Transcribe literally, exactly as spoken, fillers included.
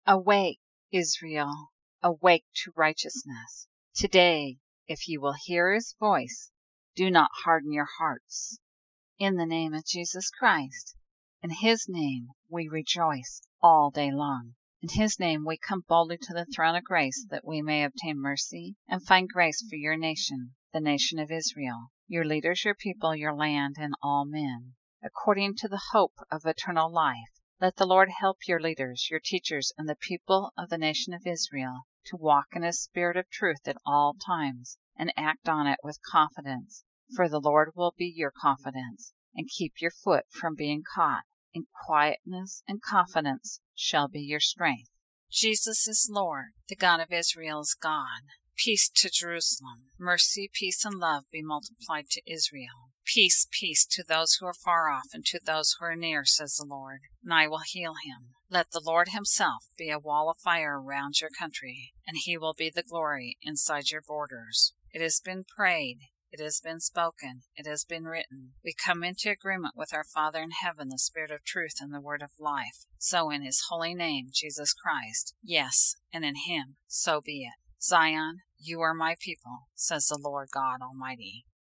Awake, Israel, awake to righteousness. Today, if you will hear his voice, do not harden your hearts. In the name of Jesus Christ, in his name we rejoice all day long. In his name we come boldly to the throne of grace that we may obtain mercy and find grace for your nation, the nation of Israel, your leaders, your people, your land, and all men. According to the hope of eternal life, let the Lord help your leaders, your teachers, and the people of the nation of Israel to walk in a spirit of truth at all times and act on it with confidence, for the Lord will be your confidence and keep your foot from being caught. In quietness and confidence shall be your strength. Jesus is Lord, the God of Israel is God. Peace to Jerusalem. Mercy, peace, and love be multiplied to Israel. Peace, peace to those who are far off and to those who are near, says the Lord, and I will heal him. Let the Lord himself be a wall of fire around your country, and he will be the glory inside your borders. It has been prayed. It has been spoken, it has been written. We come into agreement with our Father in heaven, the Spirit of truth and the Word of life. So in his holy name, Jesus Christ, yes, and in him, so be it. Zion, you are my people, says the Lord God Almighty.